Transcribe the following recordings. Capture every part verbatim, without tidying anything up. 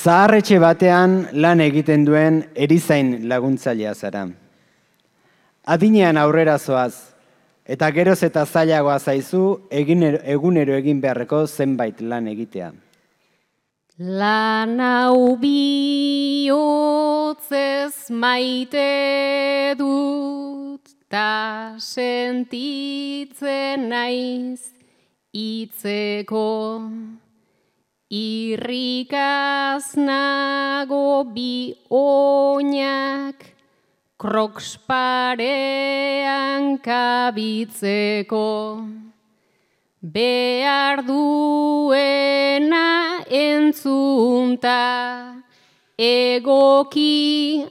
Zaharretxe batean lan egiten duen erizain laguntzailea zara. Adinean aurrera zoaz, eta geroz eta zailagoa zaizu egunero egin beharreko zenbait lan egitea. Lan hau bihotzez maite dut, ta sentitzen naiz itzeko. Irrikaz nago bi oinak, kroks parean kabitzeko. Behar duena entzunta, egoki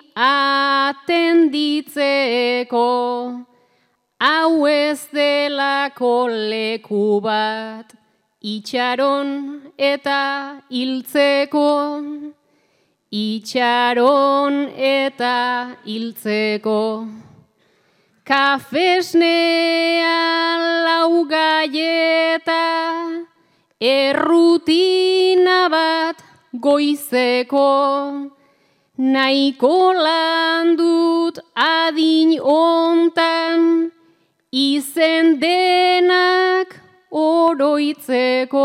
atenditzeko. Hau ez delako leku bat, itxaron eta hiltzeko, itxaron eta hiltzeko. Kafesnean lau gaieta, errutina bat goizeko. Nahiko lan dut adin ontan, izen denak oroitzeko.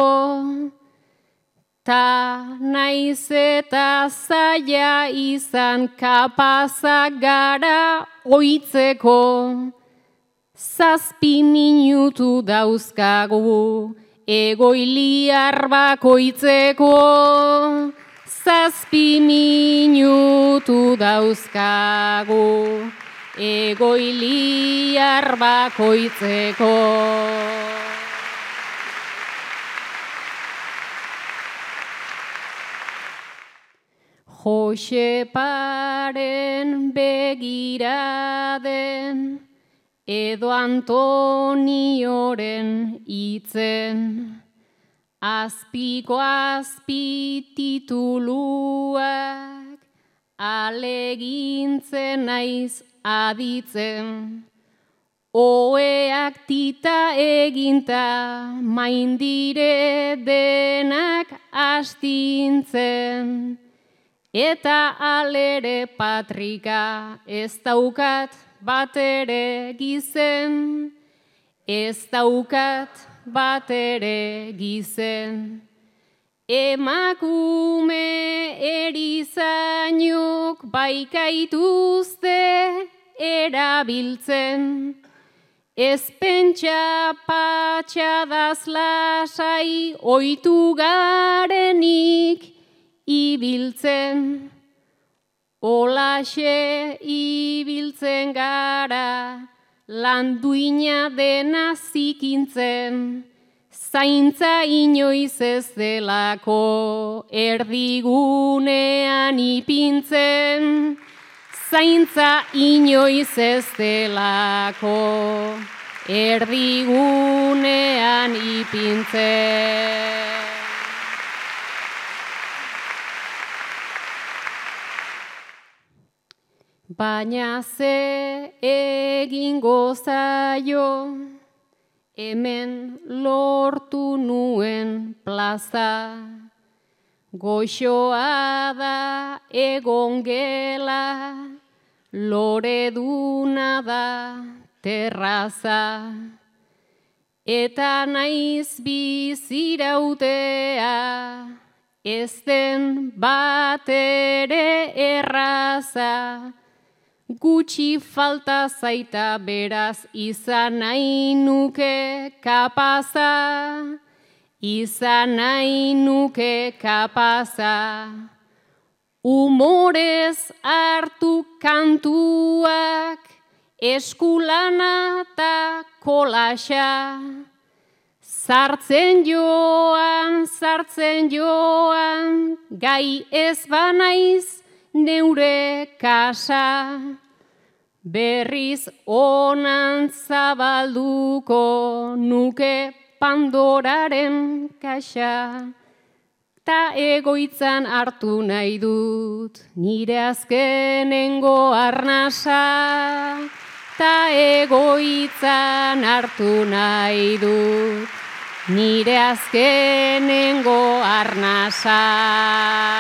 Ta naiz eta zaila izan kapazak gara oitzeko. Zazpi minutu dauzkagu egoiliar bakoitzeko. Zazpi minutu dauzkagu egoiliar bakoitzeko. Joseparen begiraden edo Antonioren hitzen, azpiko azpi tituluak alegintzen naiz aditzen. Oeak tita eginta maindire denak astintzen. Eta alere patrika ez daukat batere gizen, ez daukat batere gizen. Emakume erizainok baikaituzte erabiltzen, ez pentsa patxadaz lasai oitu garenik ibiltzen. Olaxe ibiltzen gara, landuina dena zikintzen, zaintza inoiz ez delako erdigunean ipintzen, zaintza inoiz ez delako erdigunean ipintzen. Baina ze egingo zaio, hemen lortu nuen plaza. Goxoa da egon gela, loreduna da terraza. Eta naiz bizirautea, ez den batere erraza. Gutxi falta zaita beraz izan nahi nuke kapaza, izan nahi nuke kapaza. Humorez hartu kantuak, eskulana eta kolaxa. Sartzen joan, sartzen joan, gai ez banaiz neure kasa. Berriz onan zabalduko nuke Pandoraren kaxa. Ta egoitzan hartu nahi dut nire azkenengo arnasa. Ta egoitzan hartu nahi dut nire azkenengo arnasa.